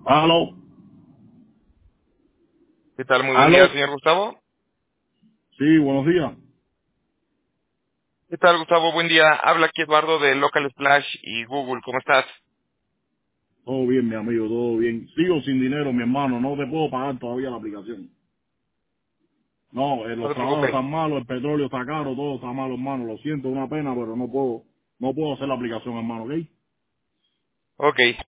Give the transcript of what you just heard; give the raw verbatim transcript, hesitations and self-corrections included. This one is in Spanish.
Aló, ¿Qué tal? Muy buen aló. día, señor Gustavo. Sí, buenos días. ¿Qué tal, Gustavo? Buen día. Habla aquí Eduardo de Local Splash y Google. ¿Cómo estás? Todo bien, mi amigo, todo bien. Sigo sin dinero, mi hermano. No te puedo pagar todavía la aplicación. No, eh, No los te trabajos preocupes. están malos, el petróleo está caro, todo está malo, hermano. Lo siento, una pena, pero no puedo, no puedo hacer la aplicación, hermano, ¿ok? Ok.